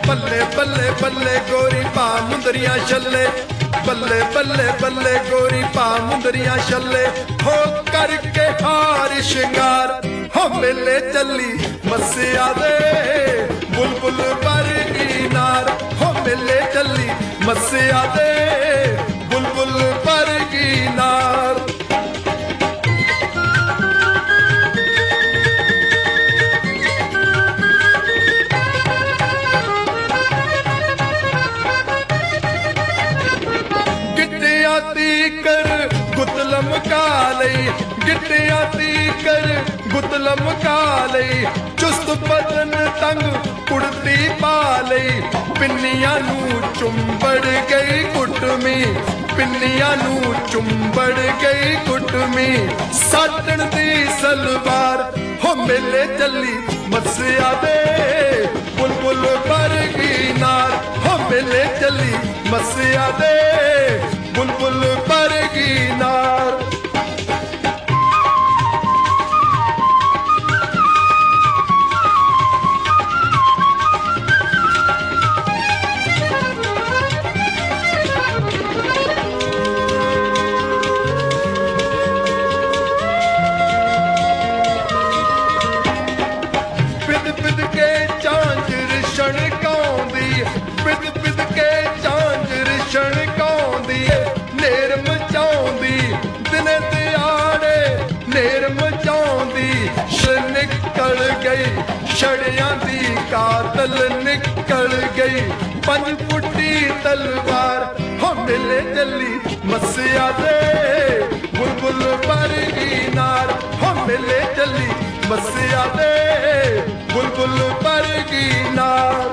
बल्ले बल्ले बल्ले गोरी पा मुंदरिया छल्ले, बल्ले बल्ले बल्ले गोरी पा मुंदरिया छल्ले। हो करके हार शिंगार हो मेले चली मस्सिया दे बुलबुल वर्गी नार। हो मेले चली मस्सिया दे बुलबुल वर्गी नार। तीकर गुतलम काले, गिट्टिया तीकर गुतलम काले। चुस्त बदन तंग कुड़ती पाले, पिन्निया नू चुंबड़ गई कुटमी, पिन्निया नू चुंबड़ गई कुटमी। साटन दी सलवार हो मेले चली मस्सिया दे बुलबुल वर्गी नार। हो मेले चली मस्सिया दे बुलबुल वर्गी नार। पिद पिद के झांझर छणकाउंदी, पिद पिद के झांझर छणकाउंदी। नेर मचाउंदी दिन दिहाड़े नेर मचाउंदी। निकल गई छड़ियां दी कातल निकल गई। 5 फुटी तलवार हो मेले चली मस्सिया दे बुलबुल वर्गी नार। हो मेले चली मस्सिया दे बुलबुल वर्गी नार।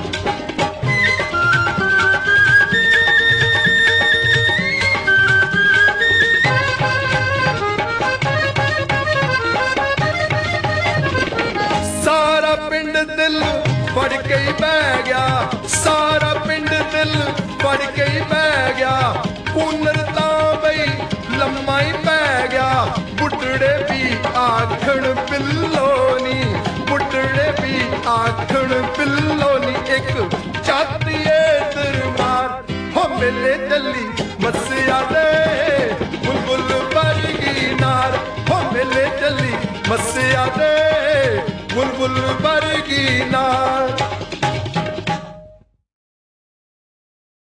सारा पिंड दिल फड़ के ही बह गया, सारा पिंड दिल फड़ के ही बह गया। कूनर तां बई लम्मा ही पै गया। बुढ़ड़े भी आखण पिल्लोनी, बुढ़ड़े भी आखण पिल्लोनी। एक चातिए दरबार हो मेले चली मस्सिया दे बुलबुल वर्गी नार। हो मेले चली मस्सिया दे बुलबुल वर्गी नार।